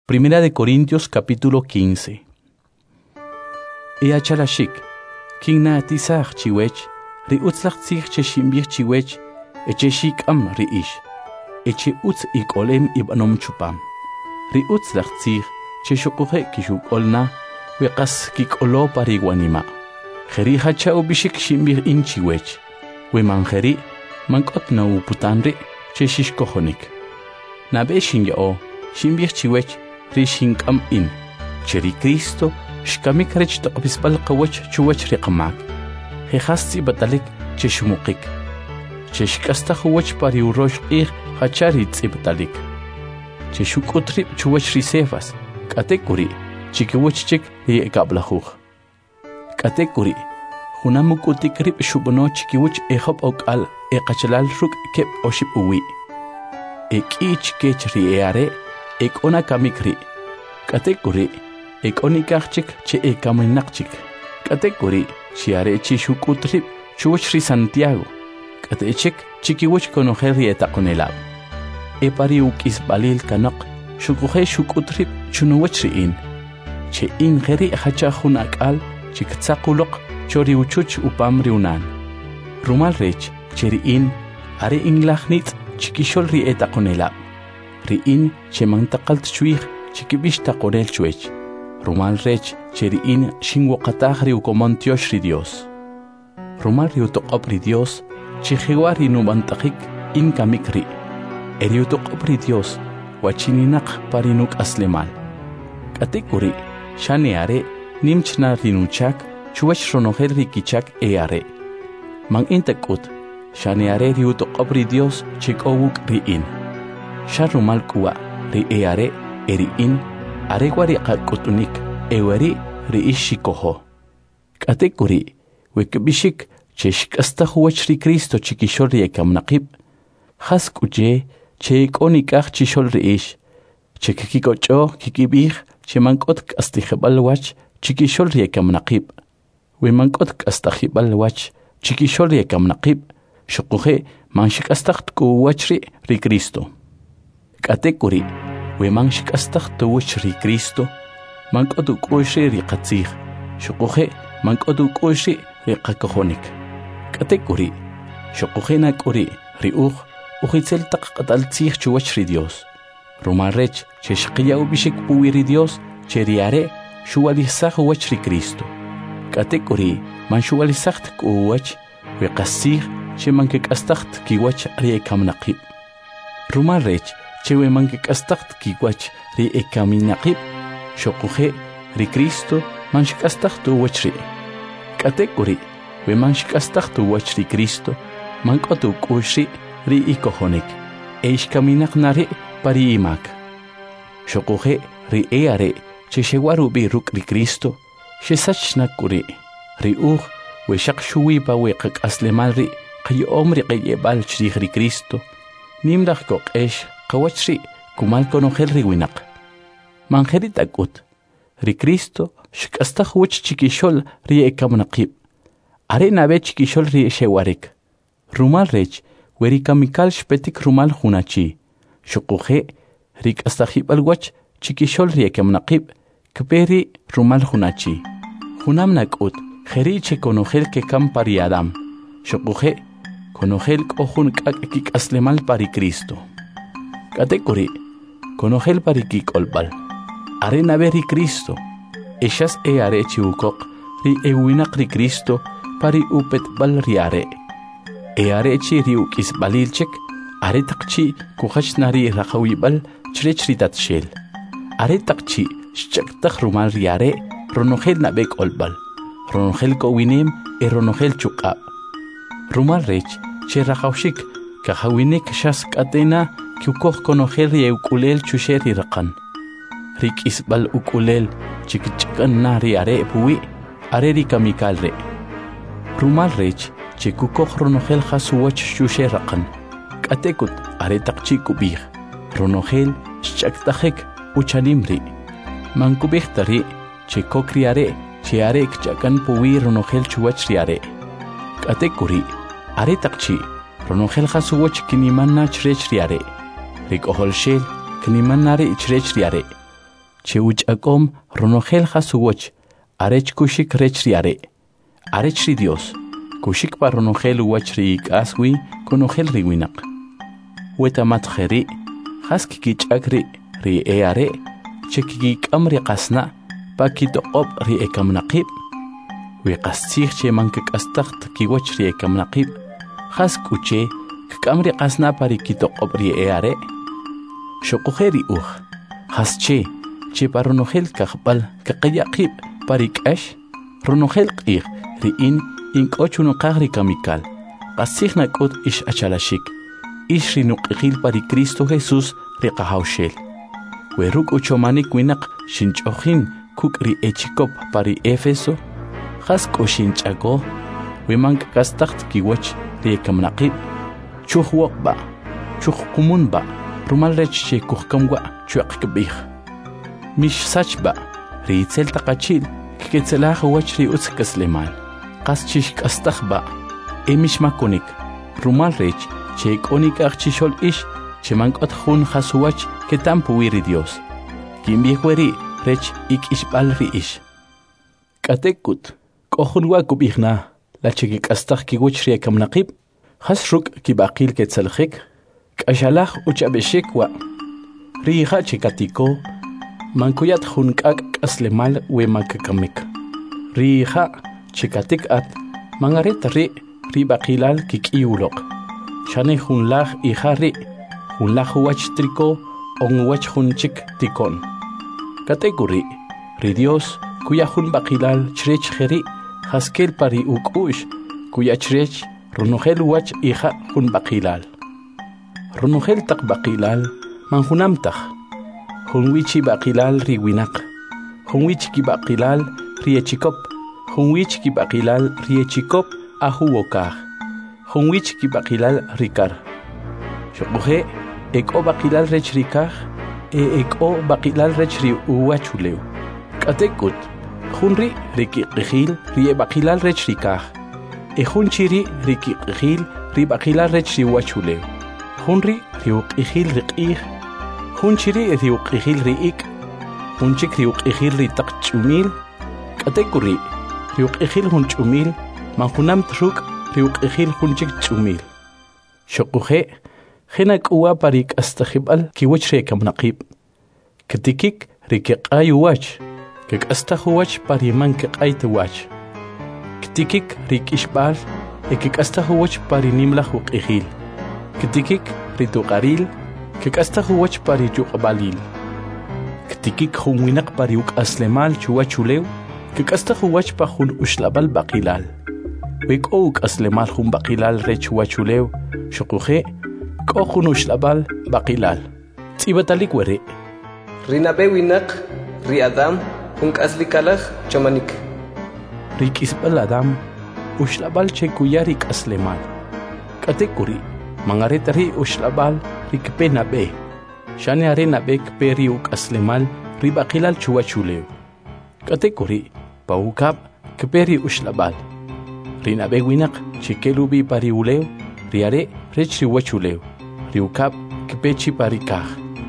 Primera de Corintios capítulo 15. Ea chalashik, kingna tisach chiwech, ri utzlach tzich cheshimbich chiwech, eche shikam ri ish, eche utz ikolem ibanom chupam. Ri utzlach tzich cheshokuhe kishuk olna, wekas kikolo pariguanima. Jeri hacha ubishik shimbich in chiwech, we manjeri, mankot na uputanri, cheshishkohonik. Nabe shinyao, shimbich chiwech, Rishinkam in Cheri Cristo shkamik rech to obispal qawach chuwach riqmak hehasti batalik cheshmukik cheshkasta huwach pari urosh qih hachari tsibtalik cheshukutri chuwach risefas katekuri chikiwachchik ye kablahuj katekuri hunamukutik rib shubno chikiwach ehop okal eqachalal ruk kep oship uwi ekich kechri eare Ekona kamikri, katekuri, ekonikachik che ekaminakchik, katekuri, chiare chishukutrip, chuchri Santiago, katechik, chikiwich konoheri etakonelab. Epariuk isbalil kanok, shukuhe shukutrip, chunuwachri in. Che in heri hachahun akal, chiktsakulok, chori uchuch upam riunan. Rumal rech, cheri in, are inglachnit, chikisholri etakonelab. Riin chemantaqalt chuij chikibish taqorel chuech. Rumal rech cheriin shinwaqatah riukomantiosh ri Dios. Rumal riutoqop ri Dios chijiwa rinumantaqik in kamikri. Eriutoqop ri Dios wachininaq parinuk aslemal. Katekuri shaneare nimchna rinuchak chuech ronojel rikichak eare. Man intakut shaneare riutoqop ri Dios chikowuk riin. Sharumal kuwa ri eare eri in aregwari qakutunik ewari ri ishikoho katekuri wekbishik cheshkasta huwach ri Cristo chikishol ri ekamnaqib haskuje cheikonikaj chishol ri ish chekikikocho kikibij chemankot kastijebalwach chikishol ri ekamnaqib wemankot kastajibalwach chikishol ri ekamnaqib shuquje manshikastaq kuwach ri Cristo Katekuri, we manshikastach tuwich ri Cristo, mankodu koishi ri katzich, shukuhe mankodu koishi ri kakohonik. Katekuri, shukuhe nakuri ri uhitzel taqataltzich chuwach ri Dios. Rumarech, cheshqiya ubishik puwi ri Dios, cheriare, shuwalisach wach ri Cristo. Katekuri, man shuwalisach kuwach, we kassich, chemankekastach kiwach ri ekamnaqib. Rumarech, Chewe mankekastaq kiwach ri ekaminaqib, shokuhe ri Cristo manshikastaq tuwach ri. Katekuri, we manshikastaq tuwach ri Cristo, mankotu kushri ri ikohonik, ishkaminaq nari pari imak. Shokuhe ri eare, cheshewaru bi ruk ri Cristo, shesachnakuri, ri we shakshuwipa we kakaslemal ri, qayom ri qayebal chrij ri Cristo, nimraq koqesh, Kawachri, kumal konojel riwinak. Manjeri takut. Ri Cristo, shkasta huwach chikishol ri ekamnaqib. Are nabe chikishol ri shewarik. Rumal rech, weri kamikal shpetik rumal hunachi. Shukuhe, ri kastajib alwach chikishol ri ekamnaqib. Kperi rumal hunachi. Hunam nakut, jeri che konojel ke kam pari Adam. Shukuhe, konojel kohun kik aslemal pari Cristo. Katekuri, konojel parikik olbal. Arena beri Cristo. Eshas are chiukok, ri ewinak ri Cristo, pari upet bal riare. Are chi riukis balilchek, are takchi kuhach nari rakawibal, chrechri tatshel. Are takchi, shchaktak rumal riare, ronogel nabek olbal. Ronogel kowinem, ronogel chukab. Rumal rech, che rakawshik, kahawinek shas katena, Kyukoh konojel ri ukulel chusheri raqan. Rik isbal ukulel chikchikan nari are puwi, are ri kamikal re. Rumal rech, chikukoh ronojel hasuwach chusher raqan. Katekut are takchi kubih. Ronojel shchaktajek uchanimri. Mankubih tari, chikokri are, chiare kchakan puwi ronojel chuwach riare. Katekuri, are takchi, ronojel hasuwach kinimanna chrech riare. Rikohol shel, knimanare ichrech riare. che uch'akom ronogel hasuwoch, arech kushik rech riare, arech ri Dios, kushik pa ronogel uwach ri ikaswi, konogel riwinak. Wetamat jeri, has kikich ri eare, che kikikam ri kasna, pa kitoqob ri ekamnaqib. Wiqastig che mankikastagt kiwach ri ekamnaqib, has kuche, kikam ri kasna pa ri kitoqob ri eare. Shokujeri has che pa ronogel kakbal kakayaqib pa ri k'ash, ronogel q'ij ri inkochuno qagri kamikal, qastig nak'ut ish achalashik. Ish ri nuq'ijil pa ri Cristo Jesús ri qahawshel. We ruk' uchomanik winaq shinch'ojin kuk' ri echikop pa ri Éfeso, has k'o shinch'ako, we mank'kastagt kiwach ri ekamnaqib, chuj woqba, chuj kumunba, rumal rech che kujkamwa chuaq kb'ij. Mish sachba, ri itzel taqachil, kiketzelaj wach ri utz kaslemal, qas chish k'astajba, mish makonik, rumal rech che konik achchishol ish, che mankot jun hasuwach que tampu wiri Dios. Kimbihueri rech ik ishbal ri ish. Katekut, kohun wakub ihna, la chekik astach kiwich ri ekamnaqib, hasruk kibaqil ketzelchik, kashalach uchabeshik wa. Ri iha chekatiko, mankuyat jun kak aslemal we makakamik. Ri iha chekatik at, mangaret ri baqilal kikiulok. Shane junlaj ihari, junlaj huach triko, on huach junchik tikon. Kategori, ri Dios, kuya jun baqilal chrech jeri, haskel pari ukush, kuya chrech, runogel huach iha jun baqilal. Runogel tak baqilal, manjunamtaj. Junwichi baqilal ri winak. Junwich ki baqilal ri echikop. Junwich ki baqilal ri echikop ahuwokaj. Junwich ki baqilal rikar. Shokuje, eko baqilal rech rikaj, eko baqilal rech ri uwachuleu. Katekut, junri riki qijil ri baqilal rech rikaj. Junchiri riki qijil ri baqilal rech ri uwachuleu. Junri ri uqijil riqij. Junchiri ri uqijil riik. Junchik ri uqijil ri taqchumil. Katekuri, ri uqijil junchumil, manjunam truk riuk ejil junchik chumil. Shokuje, jenak uwa parik astajibal kiwach re kamnaqib. Ketikik rikik ayuwach, kik astajuwach pariman kik aytuwach. Ketikik rik ishbal, ekik astajuwach parinimlaj uk ejil. Ketikik rituqaril, kik astajuwach parijuqbalil. Ketikik junwinak pariuk aslemal chuwachulew, kik astajuwach pa jun ushlabal baqilal. Wek'ok aslemal jun baqilal rech wachulew, shokuje, k'ojun ushlabal baqilal. Tz'ibatalik weri. Rinabe winak, ri Adam, jun k'aslikalaj chamanik. Rik'isbal Adam, ushlabal che kuyari k'aslemal. Katekuri, mangaret ri ushlabal rikpe nabe. Shane are nabe kpe ri uk'aslemal ri baqilal chuwachulew. Katekuri, paukab kpe ri ushlabal. Rinabe winak chikelubi pariuleu, riare rech riwachuleu, riukap kepechi parikaj.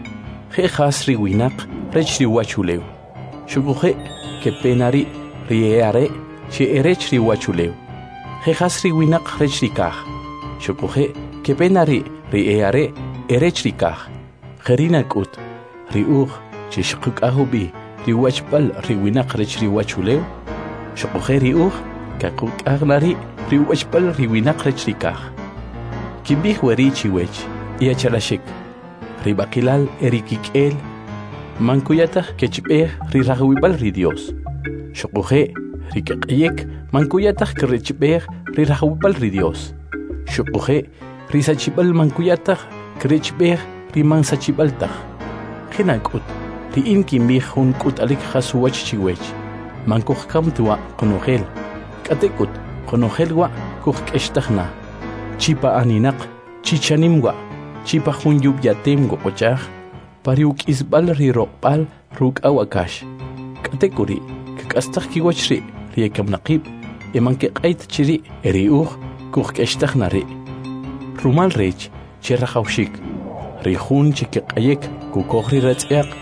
Jejas riwinak rech riwachuleu. Shukuje kepenari rieare che erech riwachuleu. Jejas riwinak rech rikaj. Shukuje kepenari rieare erech rikaj. Jerinakut riuj che shkukahubi riwachpal riwinak rech riwachuleu. Shukuje riuj kakuk agnari riwachpal riwinak rech rikaj. Kimbij weri chiwech, iachalashik. Ribakilal erikik'el, mankuyataj kechbej rirajwibal ri Dios. Shokuje rikaq'yek mankuyataj kerechbej rirajwibal ri Dios. Shokuje risachibal mankuyataj kerechbej rimansachibaltaj. Jenak'ut ri'in kimbij jun k'ut'alik jasuwach chiwech. Mankujkam tuwa qonojel. Katekut, qonojelwa kujk'extajna. Chipa aninaq, chichanimwa, chipa junyub yatem gokochaj, pariuk isbal riroqbal ruk awakash. Katekuri, kakastaj kiwachri, riekamnaqib, emanke qait chiri, eriuj, kujk'extajna ri. Rumal rech, cherrajawshik, rijun chikaqayek, kukoj ri ratz'eaq,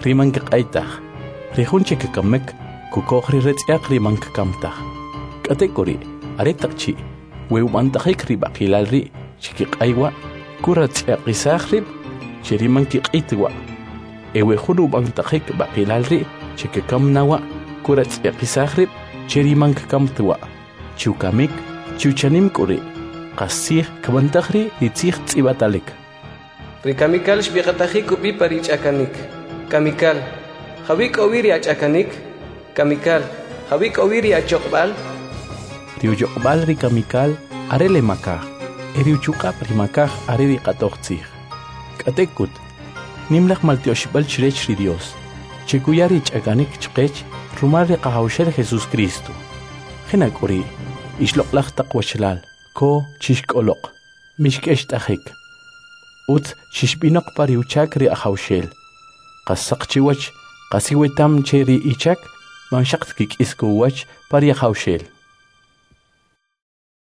rimanka q'aytaj rijunche kakamek kukoj rirretz'yaq rimanka kamtaj k'atek'ori aretaq chi wewb'antajik rib'aqilal ri' chikiq'aywa kuratz'yaqisaj rib' chirimanki q'itwa ewejun ub'antajik b'aqilal ri' chikikam kuratz'yaqisaj rib' chirimanka kamtwa chiukamik chiuchanim k'ori qasij kabantaj ri' ritzij tz'ibatalik Rikamikal xbiqatajik upi parich'akanik kamikal jawik owiri ach'akanik kamikal jawik owiri achoqb'al riuyoqb'al rikamikal arele makaj eriuchuq'ab' rimakaj are riqatoj tzij k'atekut nimlaj maltioxib'al chirech ri Dios chikuya rich'akanik chqech rumal ri qajawxel Jesús Cristo jina k'ori ixloq'laj taq wachlal ko chixk'oloq mixk'ext'ajik utz xixb'inoq pa riuchak ri ajawxel qasaq chiwach qasiwetam che ri ichak manxaq kik'iskuwach pa ri ajawxel